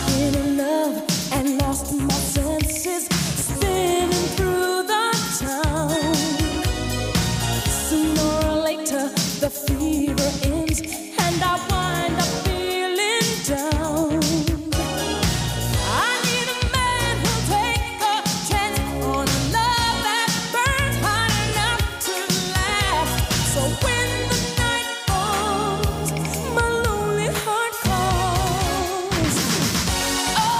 in love and lost my senses, spinning through the town. Sooner or later, the fever ends, and I wind up feeling down. I need a man who'll take a chance on a love that burns hot enough to last. So when the night falls, my lonely heart calls. Oh,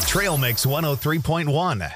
Trail Mix 103.1.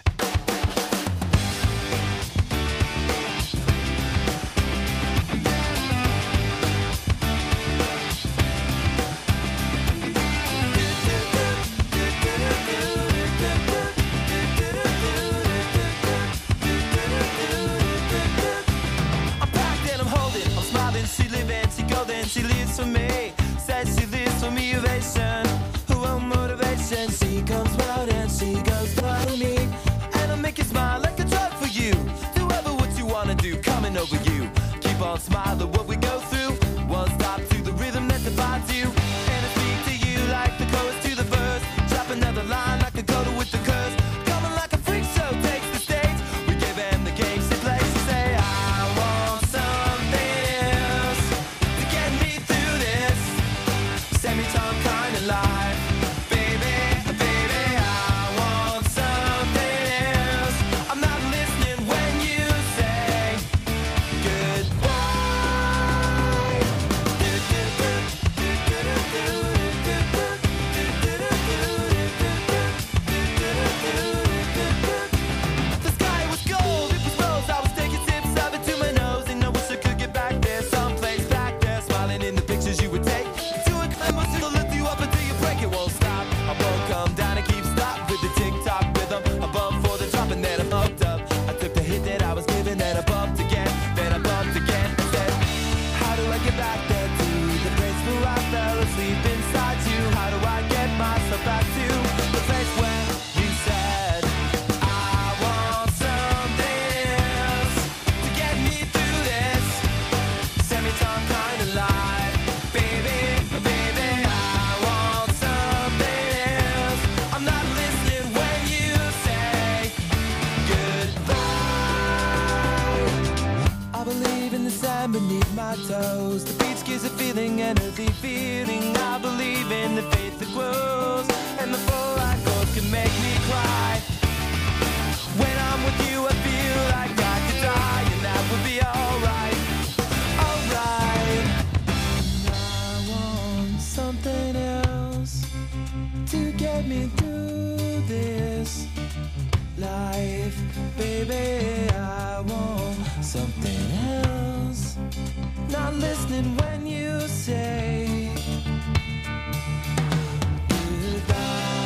She lives for me, says she lives for me, ovation. Who won't motivation? She comes round and she goes by me, and I'll make you smile like a drug for you. Do ever what you wanna do, coming over you. Keep on smiling what we go through. One stop to the rhythm that divides you, and I speak to you like the chorus to the verse. Drop another line like a coda with the curse. Coming like a freak show takes the stage. We give them the game she plays. She say I want something else to get me through this semi-time kind of life. Baby, baby, I want something else. I'm not listening when you say goodbye. The sky was gold, it was rose. I was taking sips of it to my nose, and I wish I could get back there, someplace back there, smiling in the pictures you would take. To a climb, it'll lift you up until you break. It won't stop. I won't come down and keep stop with the tick-tock rhythm. Above for the drop, and then I'm hooked up. I took the hit that I was given, then I bumped again, then I bumped again. I said, how do I get back there to the place where I fell asleep inside you? How do I get myself back to the place where you said I want something else to get me through this semi-time kind of life? Baby, baby, I want something else. I'm not listening when you say goodbye. I believe in the sand beneath my toes. The beach gives a feeling, an earthy feeling. I believe in the faith that grows, and the full light goes can make me cry. When I'm with you, I feel like I could die, and that would be alright, alright. I want something else to get me through this life. Baby, I want something else. Not listening when you say goodbye.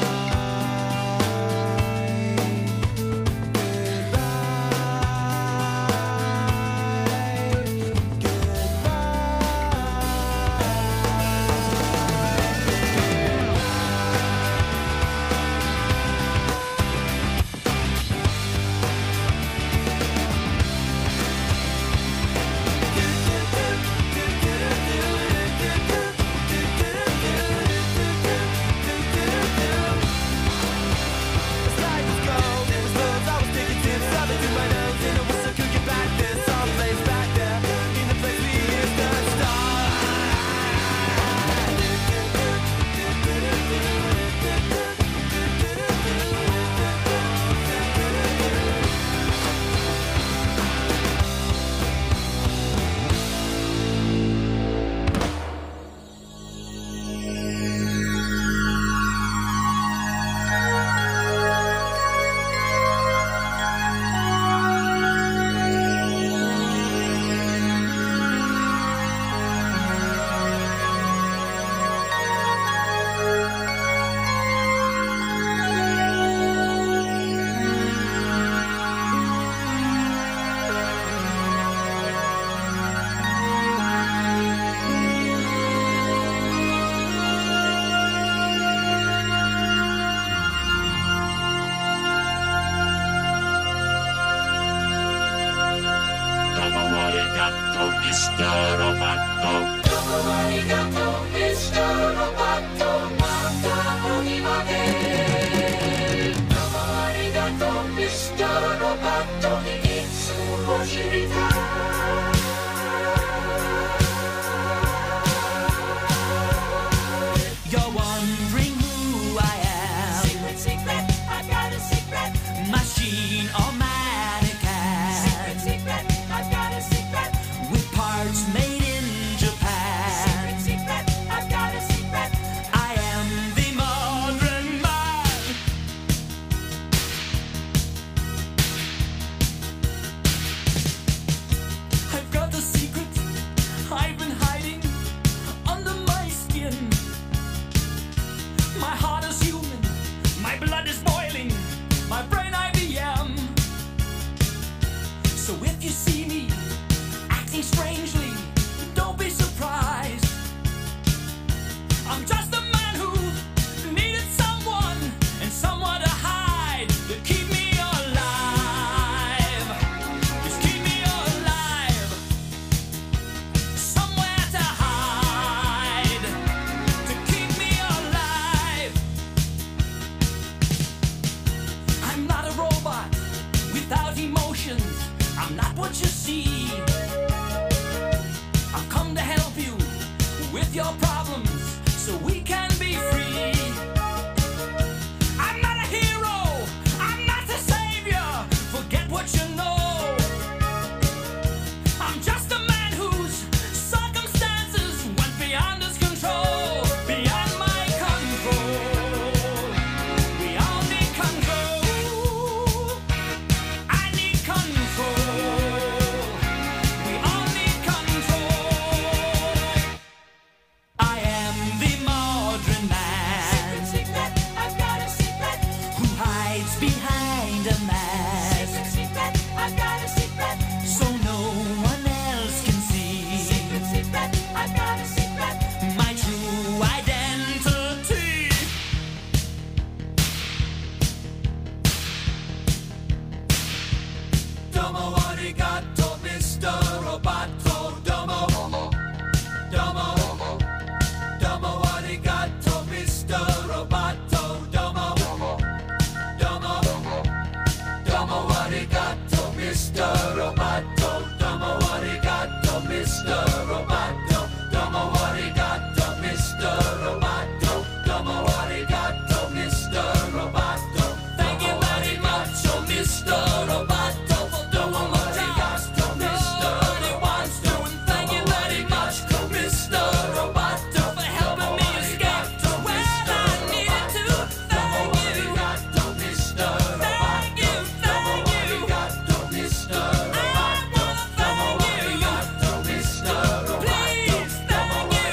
You're wondering who I am. Secret, secret, I've got a secret. Machine or mannequin. Secret, secret, I've got a secret. With parts made in Japan. Secret, secret, I've got a secret. I am the modern man. I've been hiding under my skin. My heart is human, my blood is boiling, my brain IBM. So if you see me acting strangely, don't be surprised. I'm just a man who needed someone and someone to hide, to keep me alive. Just keep me alive. Somewhere to hide, to keep me alive. I'm not a robot without emotions. I'm not what you see. I've come to help you with your problems so we can be free. I'm not a hero, I'm not the savior. Forget what you know. I'm just a man whose circumstances went beyond his control, beyond my control. We all need control. I need control. We all need control. I am the modern man. Secret, I've got a secret. Who hides behind a mask. Secret, I've got a secret. So no one else can see. Secret, I've got a secret. My true identity. Domo arigato, Mr. Roboto. Domo. Domo. Domo arigato, Mr. Roboto. Domo. Domo. Domo arigato, Mr. Roboto. Domo arigato, Mr. Roboto. Domo arigato, Mr. Roboto. Domo arigato, Mr. Roboto. Thank you very much, oh Mr. Roboto. Domo arigato, Mr. Roboto. Thank you very much, Mr. Roboto, for helping me escape to where I needed to. Thank you. Thank you, thank you. I wanna thank you. Please, thank you.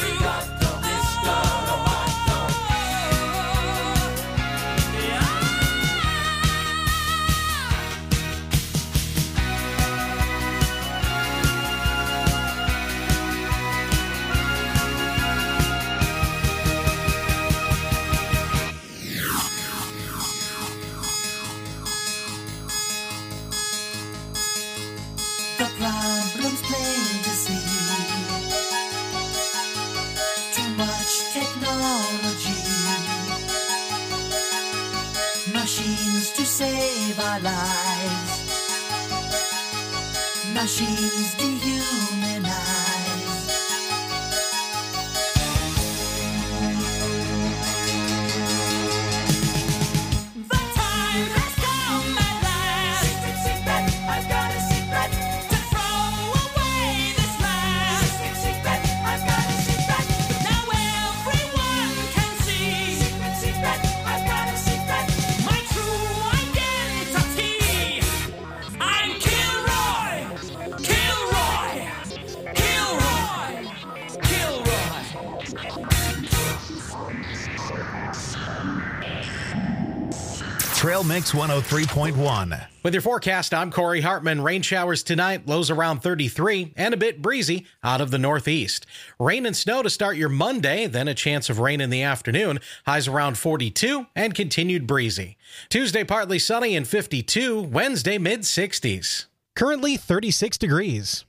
The problem's plain to see. Too much technology. Machines to save our lives. Machines dehumanize. The time has come at last. Secret, I've got a secret. To throw away this mask. Secret, I've got a secret. Now everyone can see. Secret, I've got a secret. My true identity. I'm Kilroy. Kilroy. Kilroy. Kilroy. Trail Mix 103.1. With your forecast, I'm Corey Hartman. Rain showers tonight, lows around 33, and a bit breezy out of the northeast. Rain and snow to start your Monday, then a chance of rain in the afternoon. Highs around 42 and continued breezy. Tuesday, partly sunny and 52. Wednesday, mid-60s. Currently 36 degrees.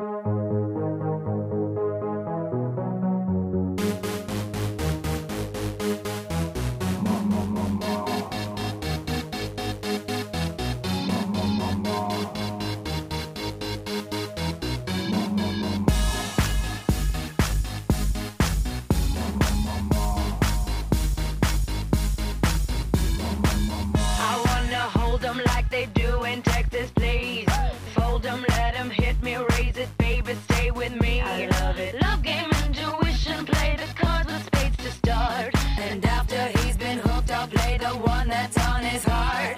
I wanna hold 'em like they do in Texas, please. Fold 'em, let 'em hit me, raise it, baby, stay with me. I love it. Love game, intuition, play the cards with spades to start. And after he's been hooked, I'll play the one that's on his heart.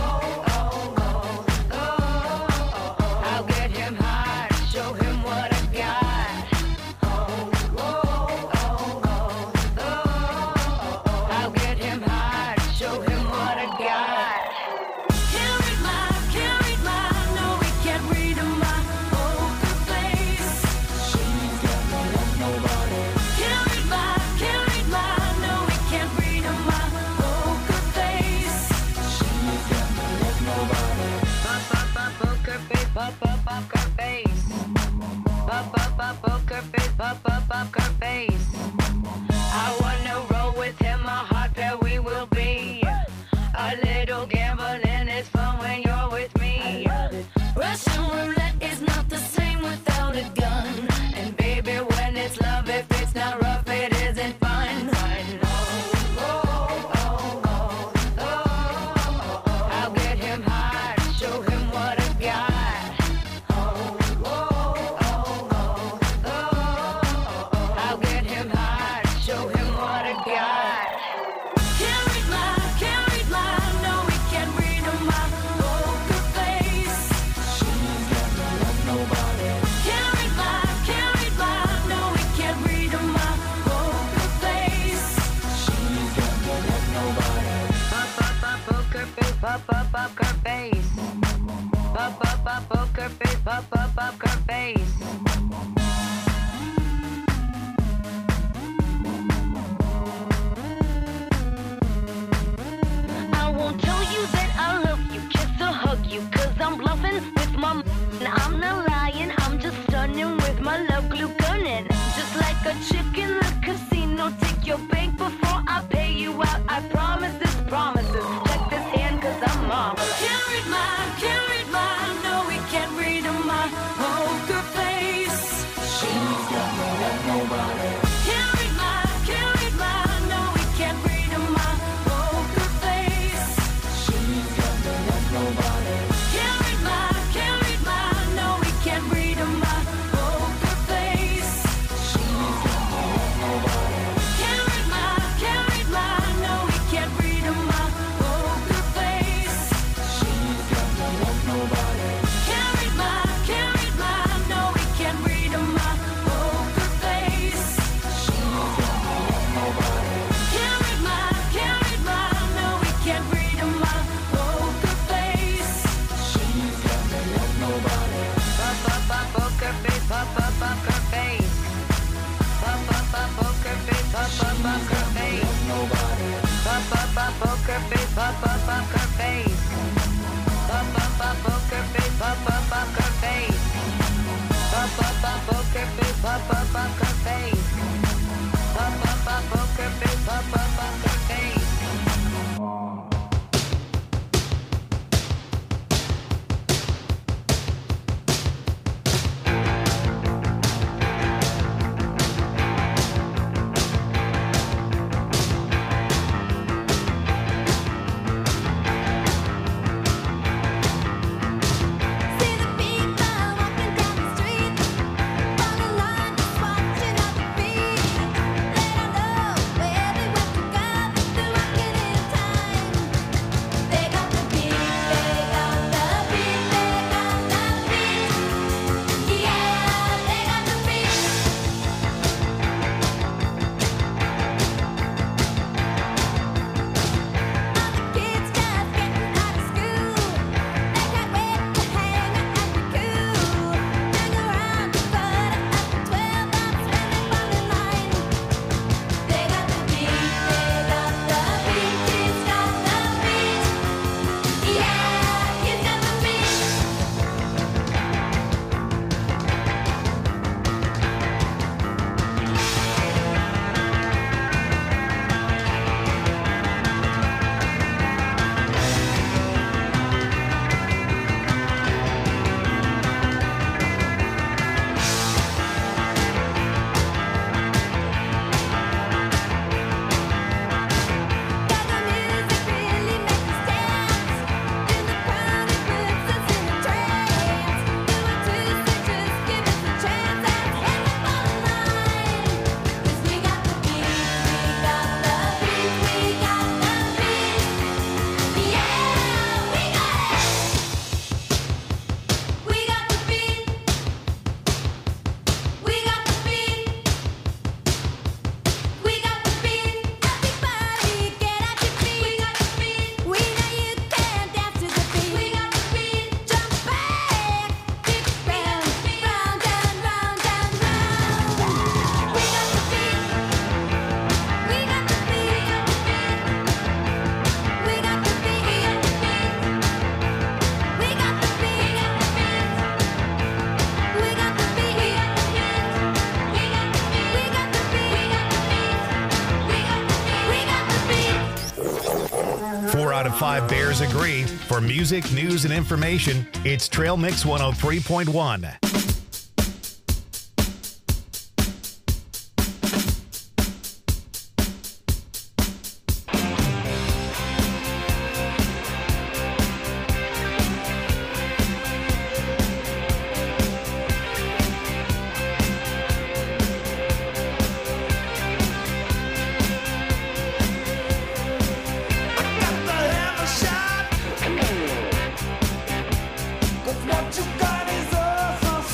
I'll get him hard, show him what I poker face, poker face. I wanna roll with him, a hot pair we will be. A little gambling is fun when you're with me. Russian roulette is not the same without a gun. And baby, when it's love, if it's not rough, it isn't fun. I'll get him hot, show him what I got. I'll get him hot, show him what I got. Can't read my, no, we can't read my poker face. She's got no love, nobody. Can't read my, no, we can't read my poker face. She's got no love, nobody. Poker face, poker face. Poker face, poker face. I won't tell you that I love you, kiss or hug you, 'cause I'm bluffing with my I'm not lying, I'm just stunning with my love glue gunning. Just like a chick in the casino, take your bank before I pay you out. I promise this promises. Check this hand 'cause I'm marvelous. Can't read my, no, we can't read my poker face. She's got no love, nobody. Can't read my, no, we can't read my poker face. She's got no love, nobody. Can't read my, no, we can't read my poker face. She's got no love, nobody. Can't read my, no, we can't read my poker face. She's got no love, nobody. Can't read my, no, we can't read my poker face. She's got no love, nobody. Can't read my, no, we can't read my poker face. She's got no love, nobody. Poker face, poker face. Poker face, poker face. Nobody. Poker face, poker face. Poker face, poker face. Poker face, poker face. Poker face, poker face. See the people walking down the street, on the line, just watching at the feet. They don't know where they went to go. out of 5 Bears agree. For music, news, and information, it's Trail Mix 103.1. What you got is awesome.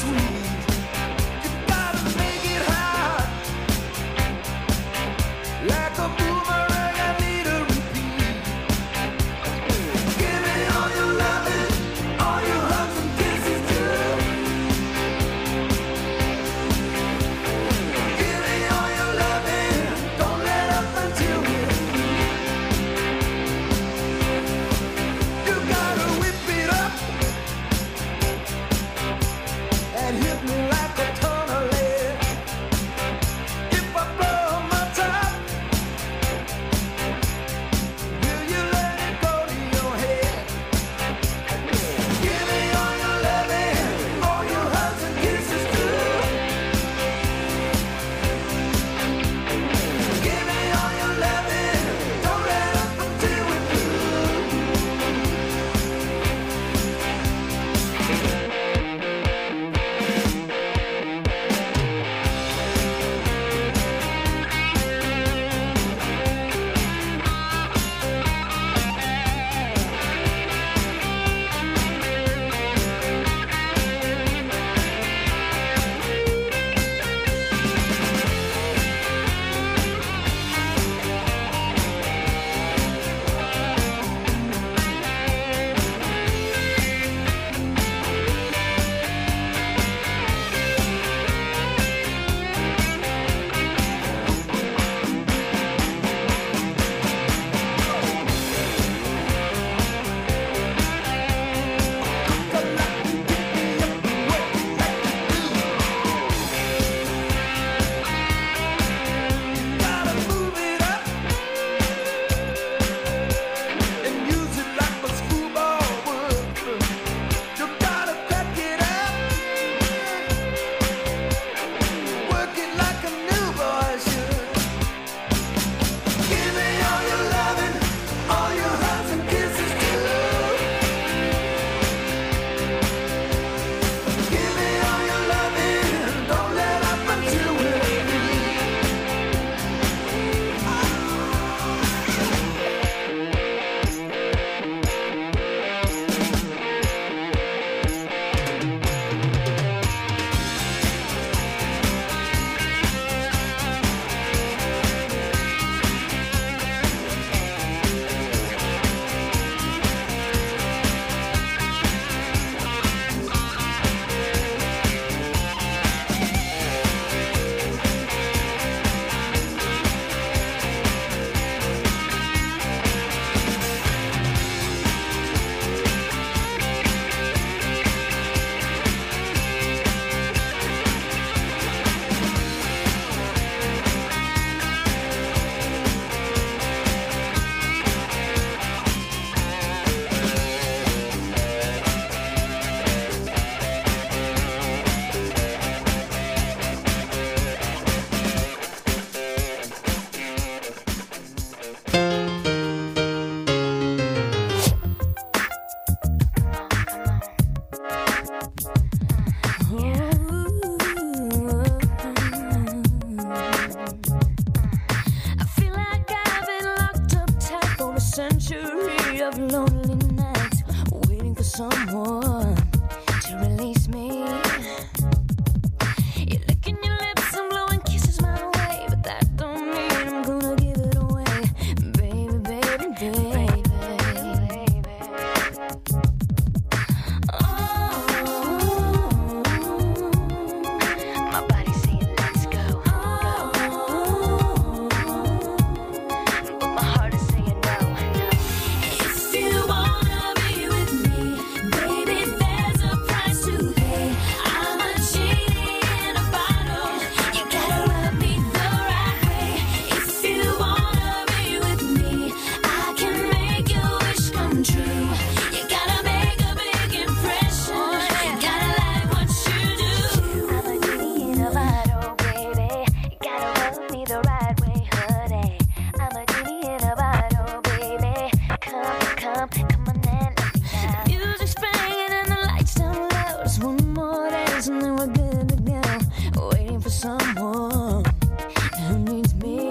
someone who needs me.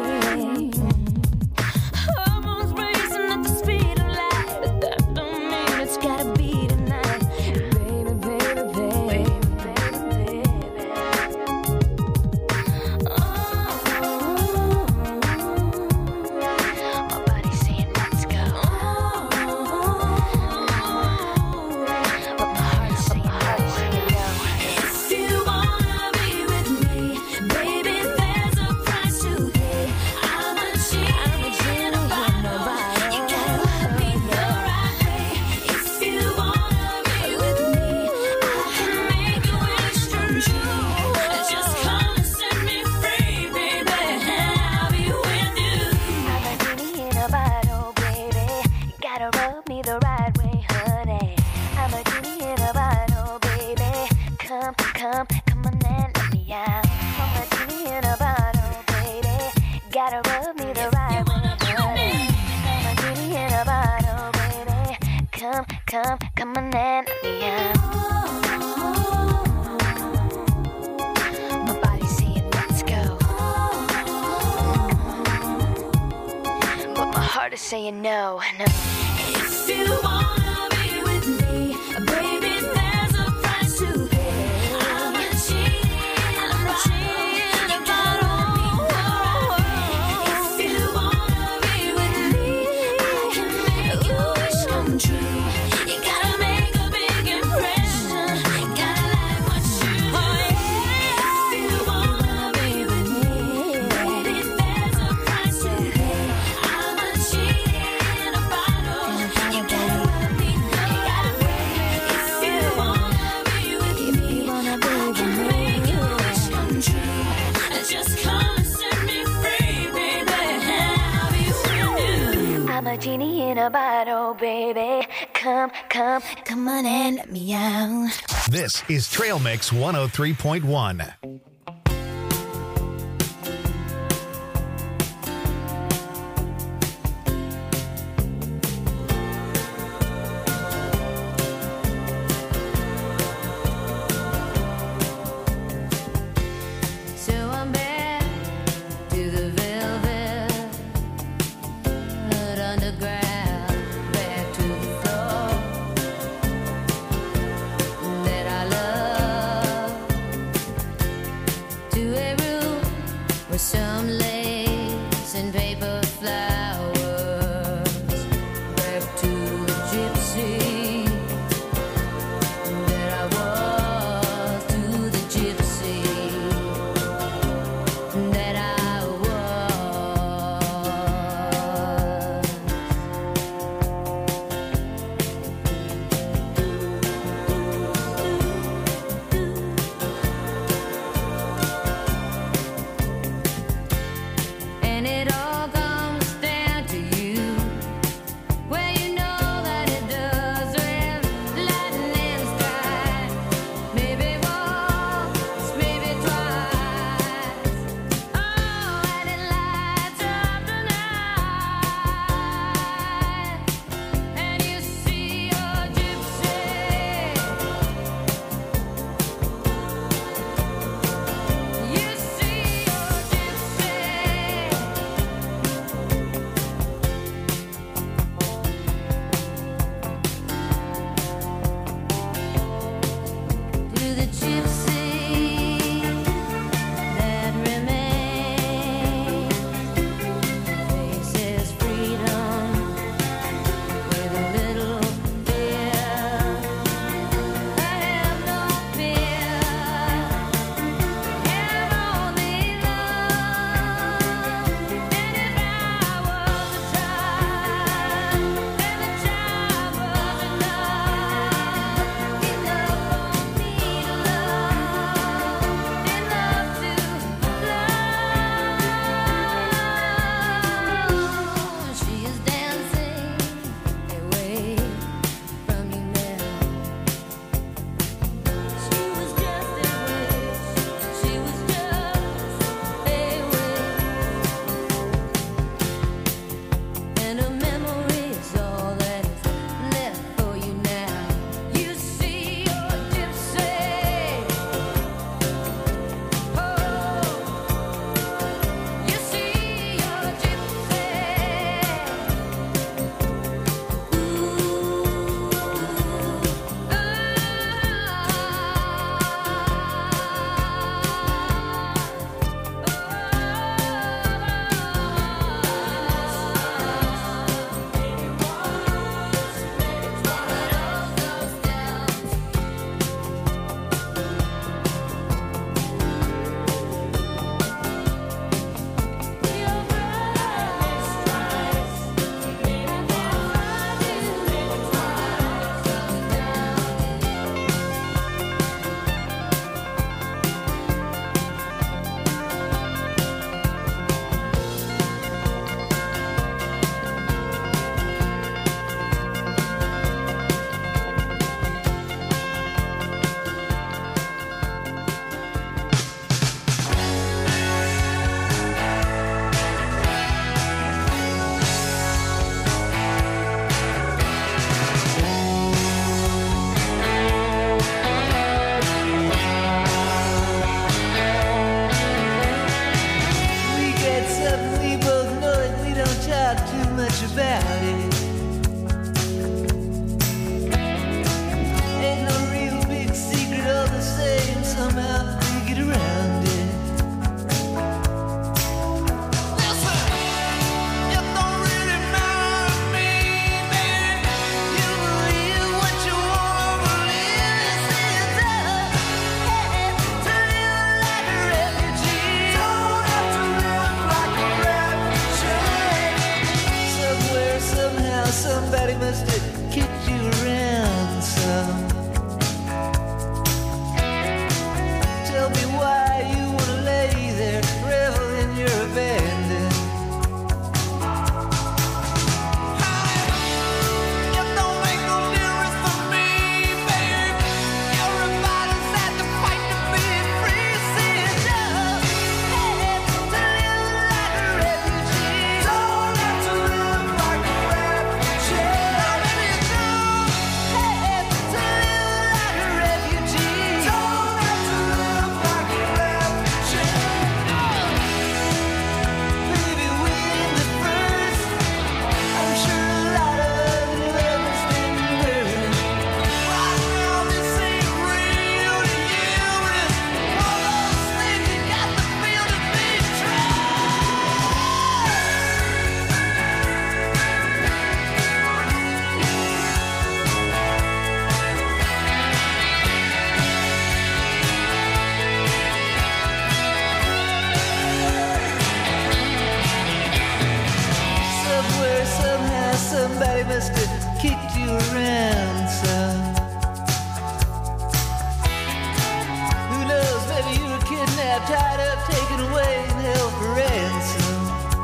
Hormones racing at the speed of light, but that don't mean it's gotta be tonight. Baby, baby, baby, baby, baby. My body's saying let's go, but my heart's saying no. If you wanna be with me, baby, there's a price to pay. I'm a cheating about you. Gotta love me the right way. If you wanna be with me, I can make your wish come true. Just come and set me free, baby, and I'll be with you. I'm a genie in a bottle, baby. You gotta rub me the right way, honey. I'm a genie in a bottle, baby. Come, come, come on and let me out. I'm a genie in a bottle, baby. Gotta rub me the right way, honey. I'm a genie in a bottle, baby. Come, come, come on and let me out. My body's saying let's go, but my heart is saying no, no. If you wanna be with me, baby, there's a price to pay. I'm a cheating about me the right way. If you wanna be with me, I can make your wish come true. You gotta make a big impression. Gotta like what you do. If you wanna be with me, baby, there's a price to pay. I'm a cheating about you. Gotta love me the right way. If you wanna be with me, I can make your wish come true. Just come and set me free, baby, and I'll be with you. I'm a genie in a bottle, baby. Come, come, come on and let me out. This is Trail Mix 103.1. So I'm back to the velvet underground, back to the floor that I love. must have kicked you around some. Tell me why you wanna lay there, revel in your abandon. It don't make no difference for me, babe. Everybody's had to fight to be free. Said love had to live like a refugee. Don't have to live like a refugee. Now maybe you do have to live like a refugee. Don't have to live like a refugee. Baby, within the first, I'm sure a lot of love has been burned. Right now, this ain't real to you. It's one of those things you got to feel to be true. Somewhere, somehow, somebody must have kicked you around some. Who knows, maybe you were kidnapped, tied up, taken away, and held for ransom.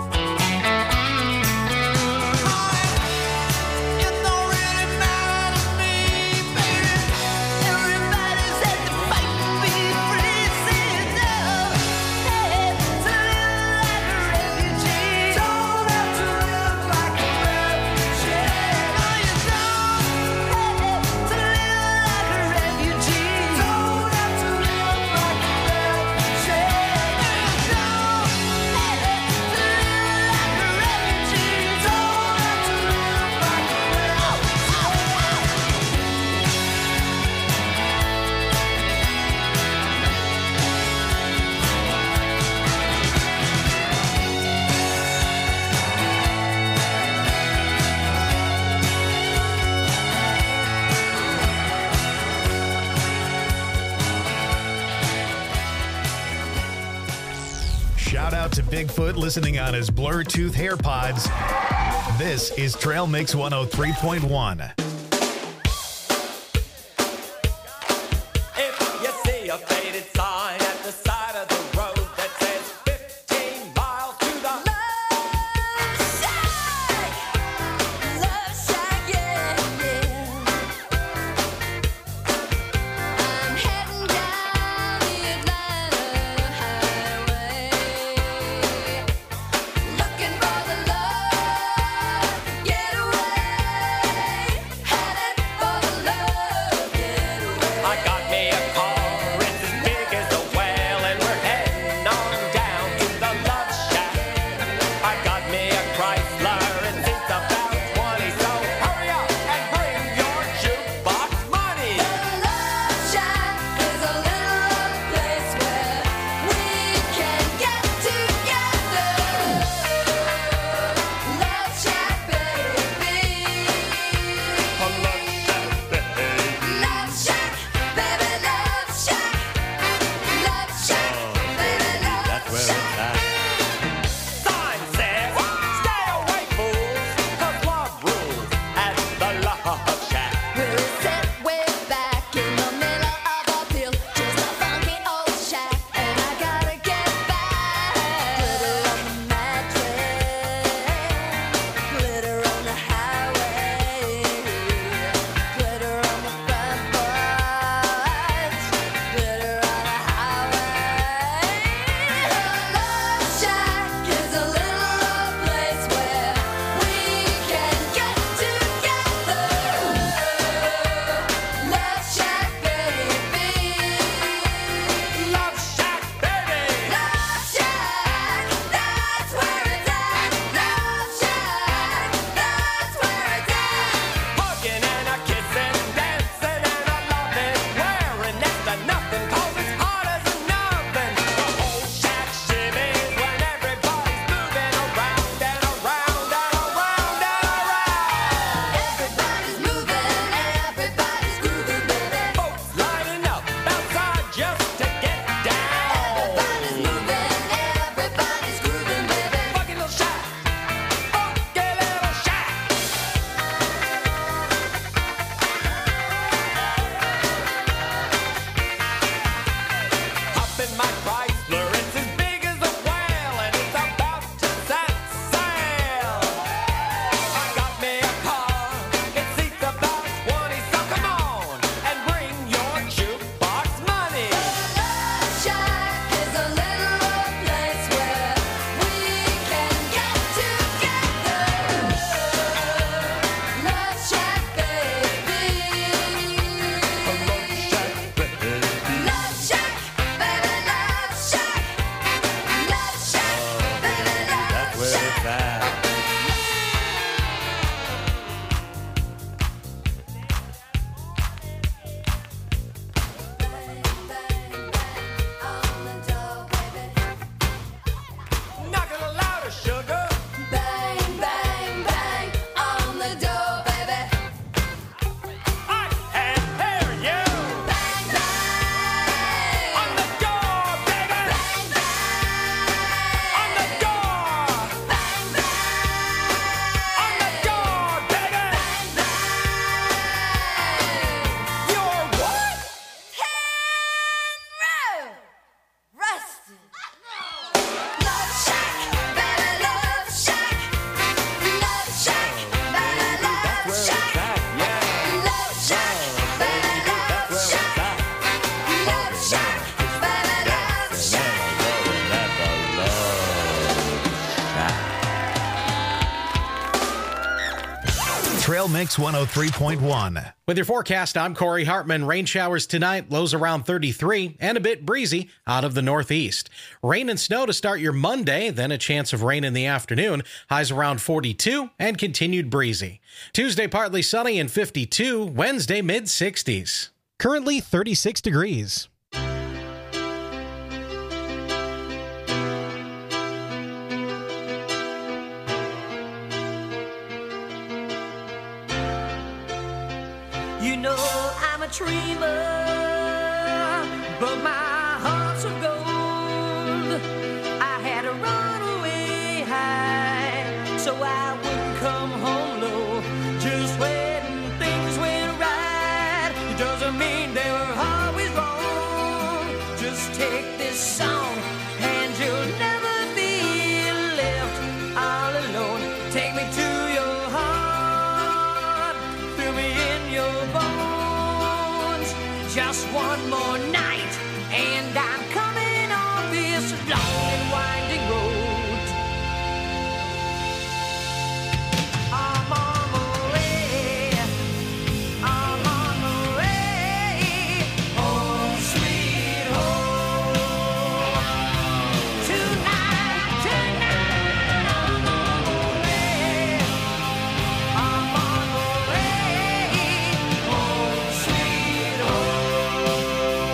It don't really matter to me, baby. Everybody's had to fight to be free. Said love had to live like a refugee. Don't have to live like a refugee. No, you don't have to live like a refugee. Don't have to live like a refugee. You don't have to live like a refugee. Don't have to live like a Shout out to Bigfoot listening on his Bluetooth AirPods. This is Trail Mix 103.1. If you see a faded sign at the side of the road that says 15 miles to the Love shack, yeah, yeah. I'm heading down the Atlanta highway, looking for the love getaway. Trail Mix 103.1. With your forecast, I'm Corey Hartman. Rain showers tonight, lows around 33, and a bit breezy out of the northeast. Rain and snow to start your Monday, then a chance of rain in the afternoon. Highs around 42 and continued breezy. Tuesday, partly sunny and 52. Wednesday, mid-60s. Currently 36 degrees. You know I'm a dreamer, but my heart's of gold. I had to run away high, so I wouldn't come home low. Just when things went right, it doesn't mean they were always wrong. Just take this song, and you'll never be left all alone. Take me to your heart, fill me in your bones. Just one more night, and I'm coming on this long and winding road. I'm on the way, I'm on the way, home sweet home. Tonight, I'm on the way, I'm on the way, home sweet home.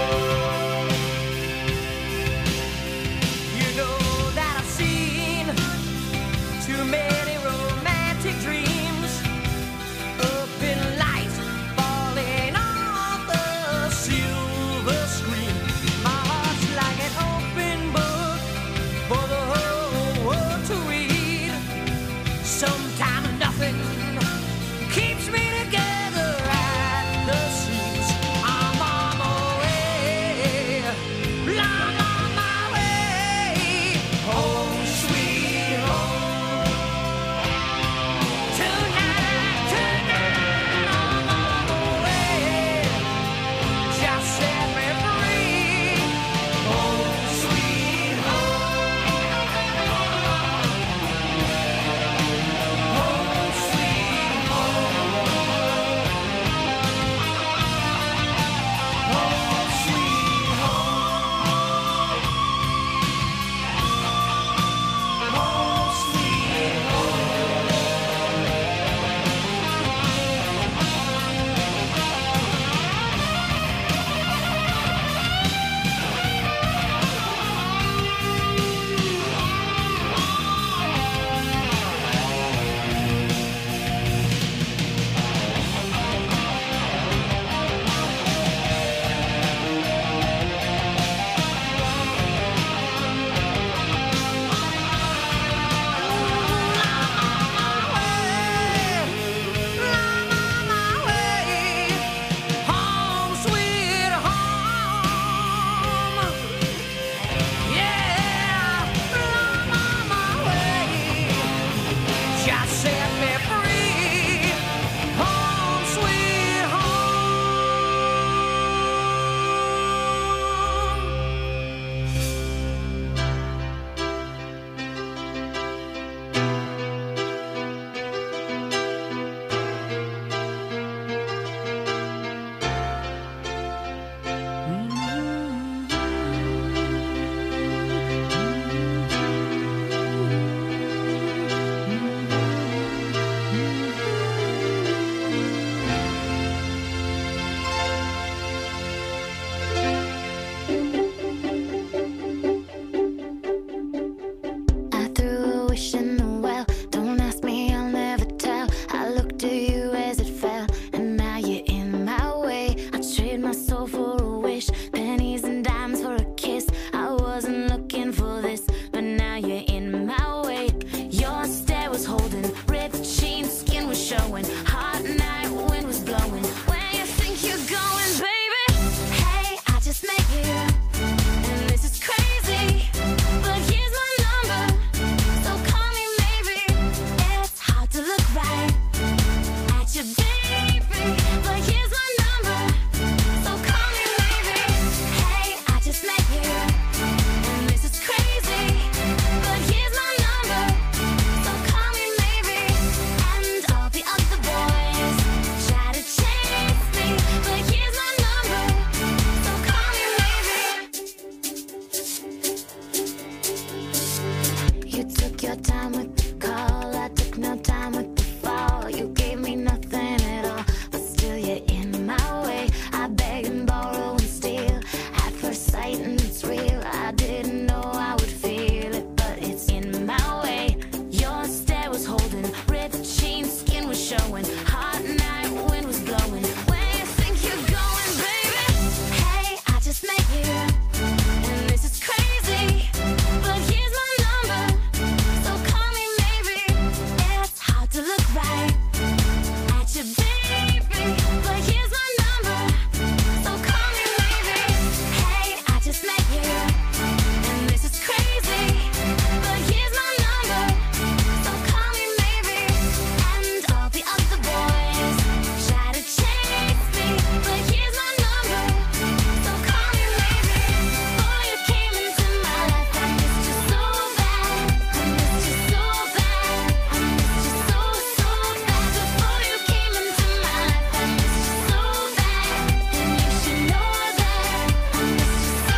got time with the call. I took no time with the fall. You gave me nothing at all, but still you're in my way. I beg and borrow and steal at first sight, and it's real. I didn't know I would feel it, but it's in my way. Your stare was holding, ripped jeans, skin was showing. Hot night, wind was blowing. Where you think you're going, baby? Hey, I just met you, and this is crazy, but here's my number, so call me maybe. It's hard to look right at you, baby, but here's my number, so call me maybe. Hey, I just met you, and this is crazy, but here's my number, so call me maybe. And all the other boys try to chase me, but here's my number, so call me maybe. Before you came into my life, I missed you so bad. I missed you so bad. I missed you so, so bad. Before you came into my life, I missed you so bad. And you should know that I missed you so,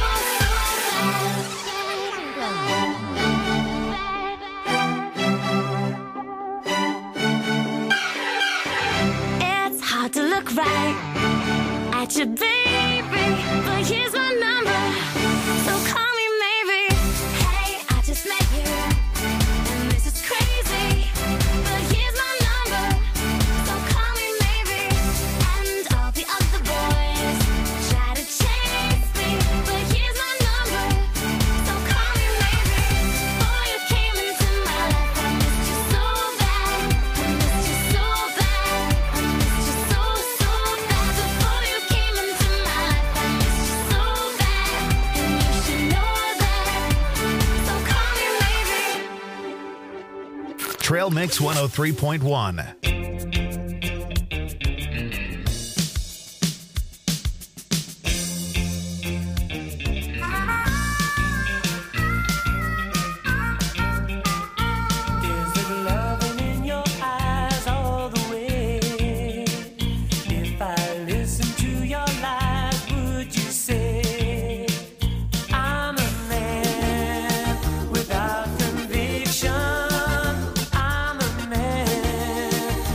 bad. It's hard to look right at you, baby, but here's my number, so call me maybe. Hey, I just met you, and this is crazy, but here's my number, so call me maybe. And all the other boys try to chase me, but here's my number, so call me maybe. Before you came into my life, I missed you so bad. I missed you so bad. I missed you so, so bad. Before you came into my life, I missed you so bad. And you should know that, so call me maybe. Trail Mix 103.1. Is it loving in your eyes all the way? If I listen to your lies, would you say I'm a man without conviction? I'm a man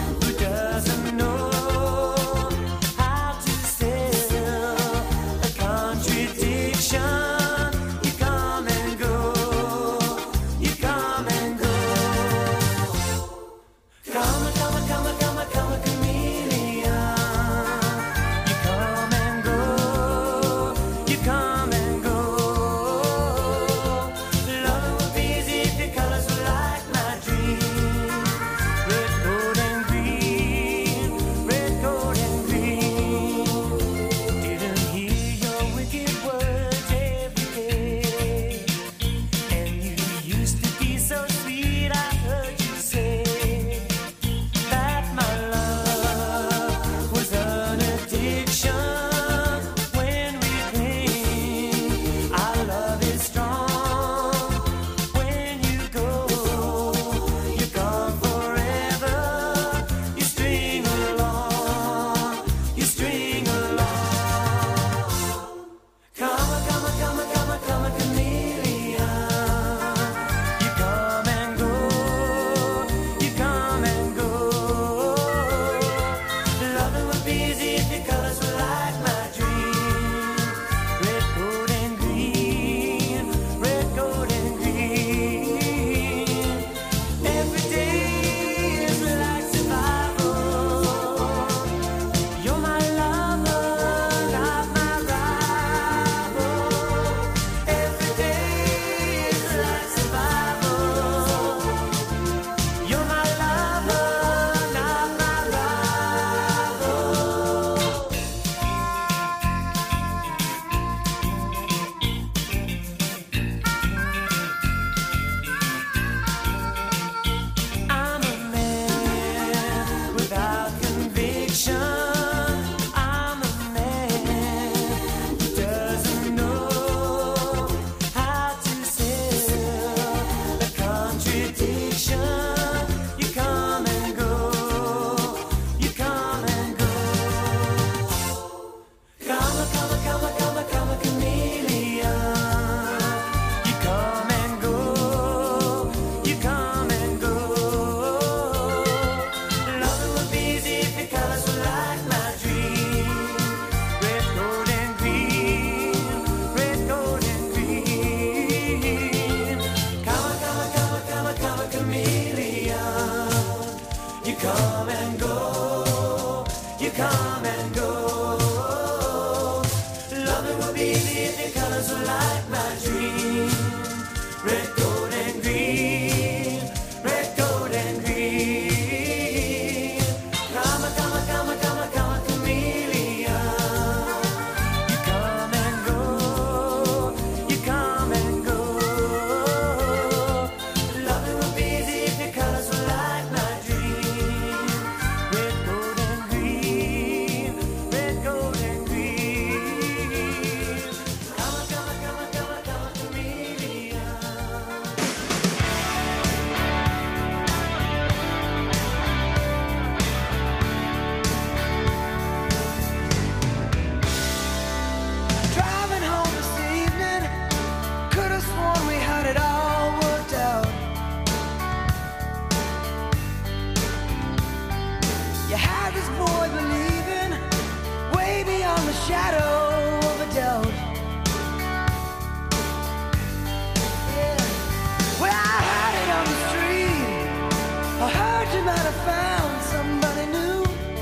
might have found somebody new.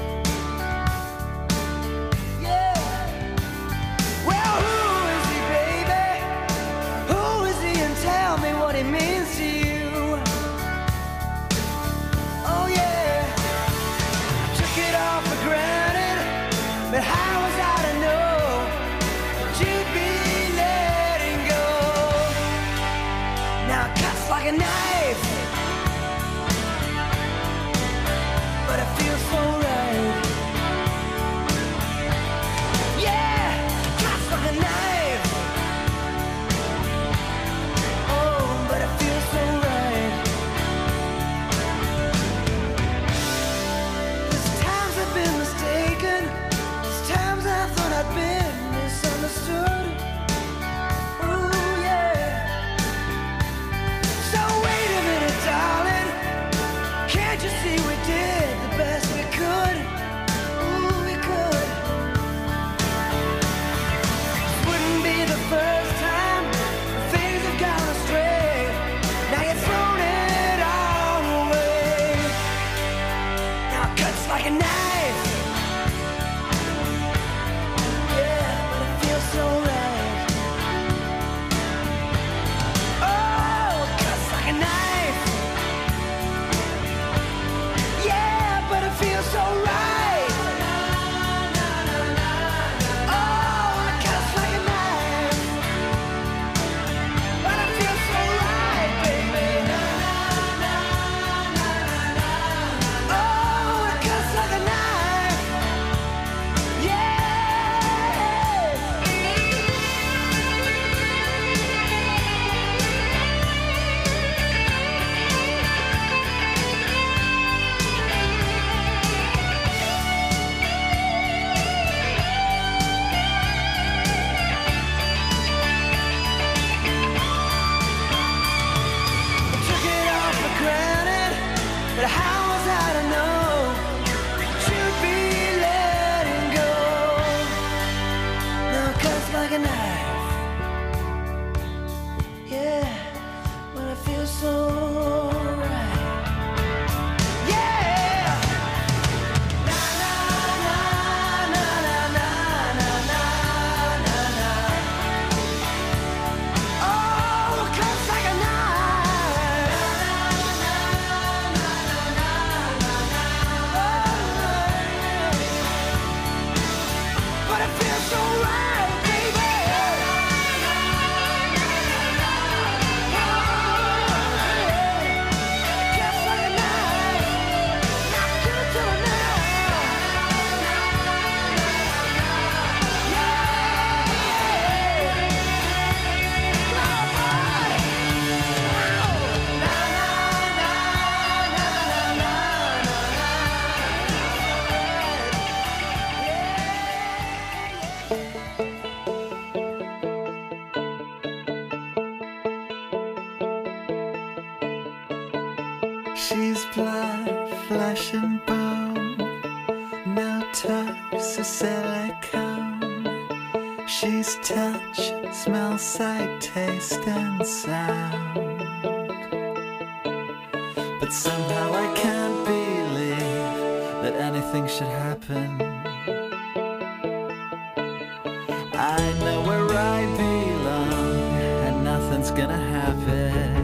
Yeah. Well, who is he, baby? Who is he, and tell me what he means to you? Oh yeah, took it all for granted, but how was I to know that you'd be letting go? Now it cuts like a knife, but it feels so right. Yeah, cuts like a knife. Oh, but it feels so right. There's times I've been mistaken. There's times I thought I'd been misunderstood. Ooh, yeah. So wait a minute, darling. Can't you see we did the best we could? Ooh, we could. This wouldn't be the first time things have gone astray. Now you've thrown it all away. Now it cuts like a knife. Yeah, but it feels so right. Oh, it cuts like a knife. Yeah, but it feels so right. Oh, it cuts like a knife. But it feels so right, baby. Oh, it cuts like a knife. Yeah. Took it all for granted, but how was I to know that you'd be letting go? Now it cuts like a knife. Yeah, but it feels so right. Yeah. Na na na na na na na na na. Oh, it cuts like a knife. But it feels so right, baby. It cuts like a knife. Not good to the She's blood, flesh and bone, no toxicity. She's touch, smell, sight, taste, and sound. But somehow I can't believe that anything should happen. I know where I belong, and nothing's gonna happen.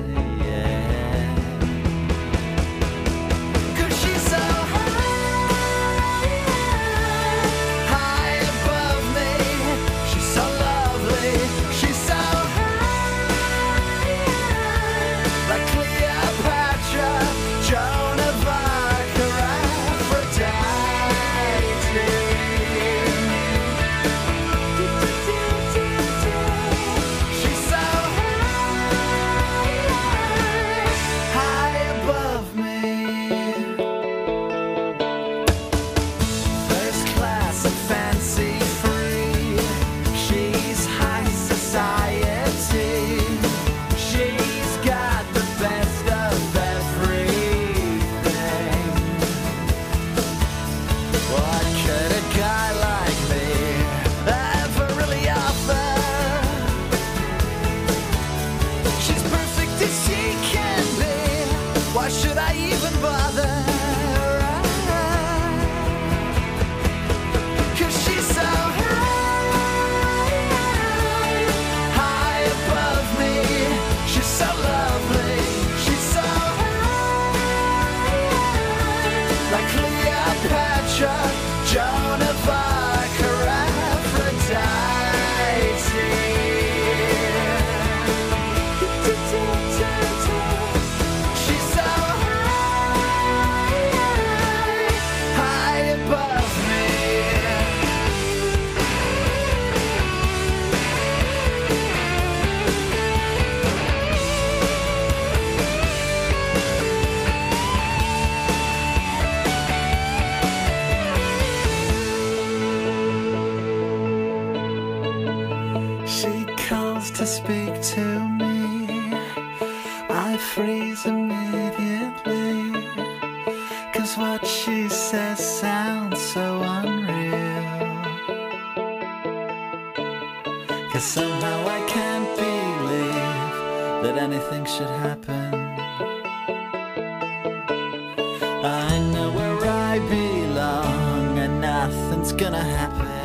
Why should I even bother? back to me, I freeze immediately. 'Cause what she says sounds so unreal. 'Cause somehow I can't believe that anything should happen. I know where I belong and nothing's gonna happen.